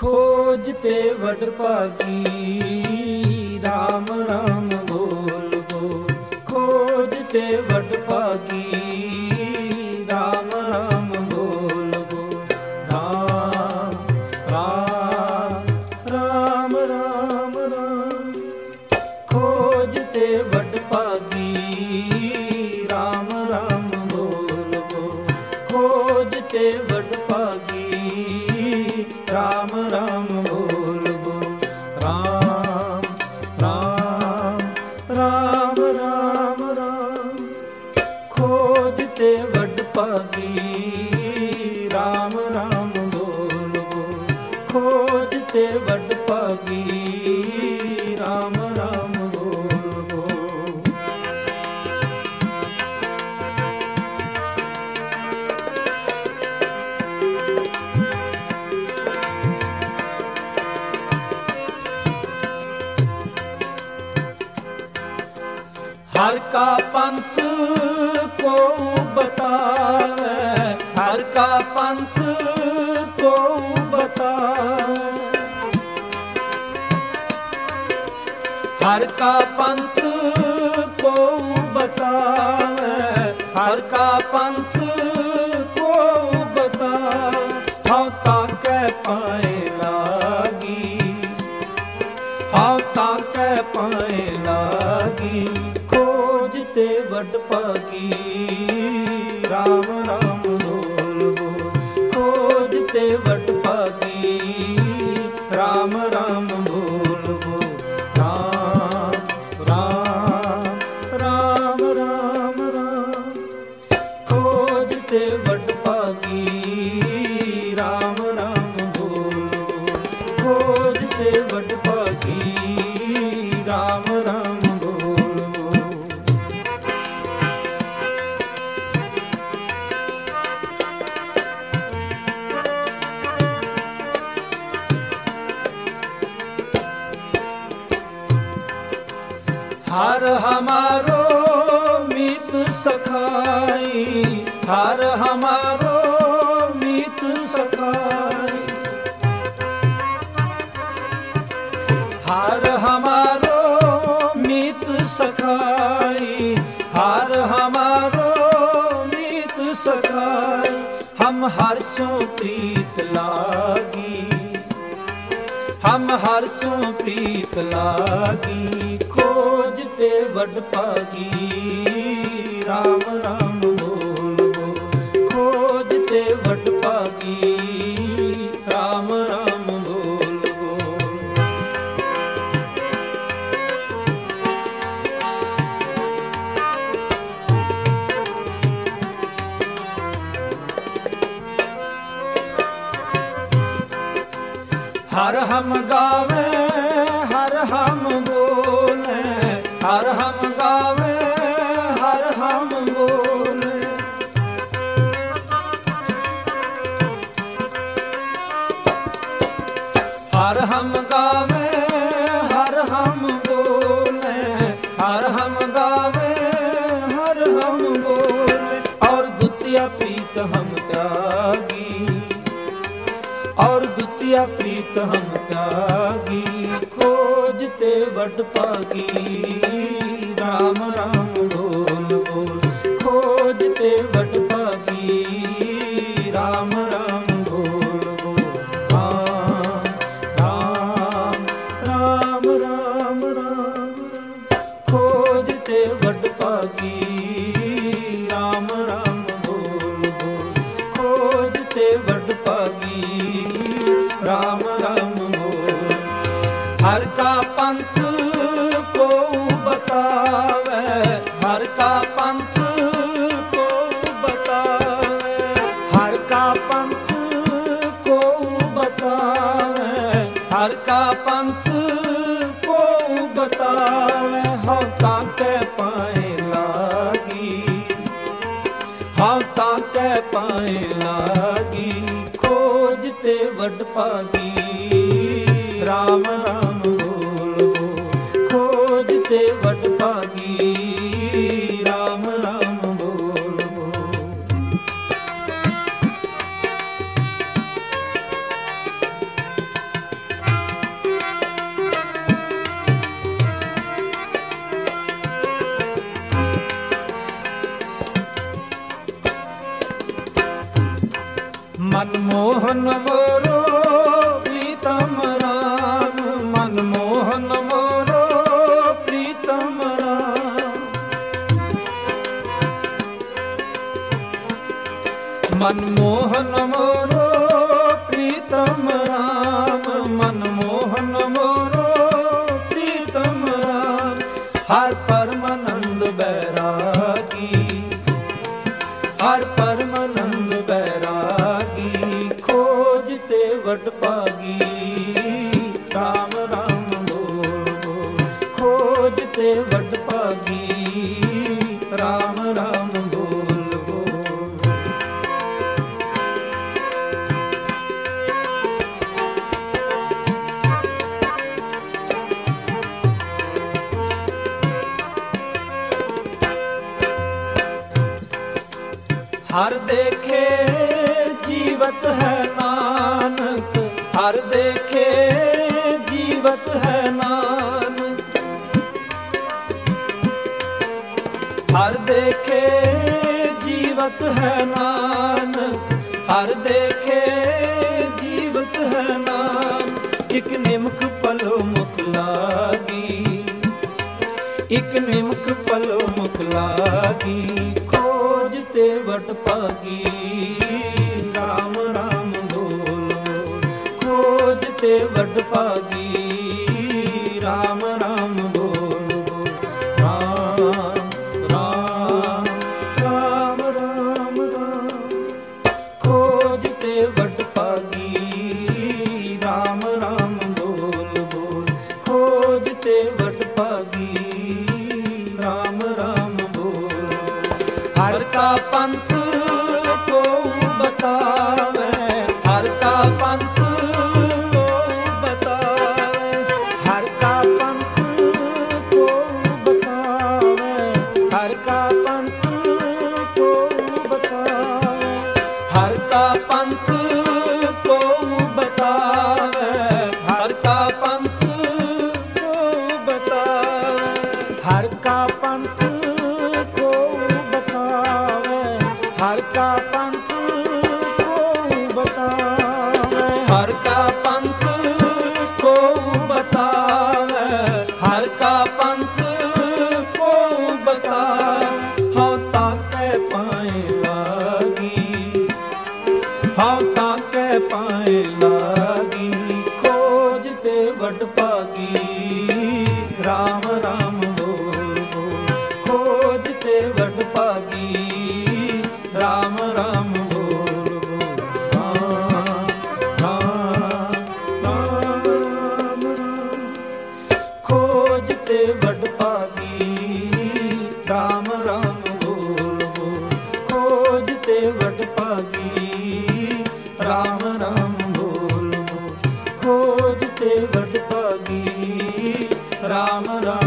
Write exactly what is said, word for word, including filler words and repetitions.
खोजते वड भागी राम राम बोल बोल। खोजते वड भागी राम राम बोल बोल। राम राम राम राम राम। खोजते वड भागी राम राम बोल बोल। खोजते वड भागी राम राम बोल बोल। राम राम राम राम राम। खोजते वड भागी राम राम बोल बोल। खोजते वड भागी राम राम बोल बोल। हर का पंथ को बतावे, हर का पंथ को बतावे। हर का पंथ को बतावे, हर का पंथ को बतावे। हाँ ताके पाए लागी, हाँ ताके पाए लागी। खोजते वड भागी राम राम बोल बोल। खोजते वड भागी राम राम बोल बोल। राम राम राम राम राम। खोजते वड भागी राम राम बोल बोल। खोजते वड भागी राम राम बोल बोल। हर हमारो मीत सखाई, हर हमारो मीत सखाई। हर हमारो मीत सखाई, हर हमारो मीत सखाई। हम हर्षों प्रीत लागी, हम हर्षों प्रीत लागी। खोजते वड भागी राम राम बोल बोल। खोजते वड भागी राम राम बोल बोल। हर हम गावे, हर हम बोले, हर हम गावे, हर हम बोले। हर हम गावे, हर हम बोले, हर हम गावे, हर हम बोले। और द्वितीय प्रीत हम त्यागी, और द्वितीय प्रीत हम त्यागी। खोजते वड भागी राम राम बोल बोल। खोजते वड भागी राम राम बोल बोल। राम राम राम राम राम। खोजते वड भागी राम राम बोल बोल। खोजते वड भागी राम राम बोल। हर का पंथ को बतावे, हर का पंथ को बतावे। हर का पंथ को बतावे, हर का पंथ को बतावे। हाँ ताके पाए लागी, हाँ ताके पाए लागी। खोजते वड भागी राम राम बोल बोल। खोजते वड भागी राम राम बोल बोल। मनमोहन मोरो प्रीतम राम, मनमोहन मोरो प्रीतम राम। मनमोहन मोरो प्रीतम राम, मनमोहन मोरो प्रीतम राम। हर परमानंद बैरागी, हर परमानंद बैरागी, खोजते वड पागी। राम राम बोल बोल, खोजते वड पागी। राम राम बोल बोल। हर देखे जीवत है नानक, हर देखे जीवत है नानक। हर देखे जीवत है नानक, हर देखे जीवत है नानक। इक निमक पलो मुख लागी, इक निमक पलो मुख लागी, खोजते वट पागी। राम राम बोल, खोजते वट पागी। राम राम बोल, राम राम राम राम राम, खोजते वट पागी। राम राम बोल बोल, खोजते वट पागी। राम राम बोल। हर का पंथ को बतावे, हर का पंथ को बतावे, हर का पंथ को बतावे, हर का पंथ को बतावे, हर का पंथ को बतावे, हर का पंथ को बतावे, हर का पंथ को बतावे, हर का पंथ को बतावे, हर का पंथ को बतावे, हर का पंथ को बतावे। हाँ ताके पाए लागी, हाँ ताके पाए लागी, खोजते वड पागी। राम राम बोल बोल, खोजते वड पागी। राम राम बोल बोल, राम राम राम राम राम, खोजते वड पागी। राम राम बोल बोल, खोजते वड पागी। राम राम बोल बोल, खोजते वड पागी। राम राम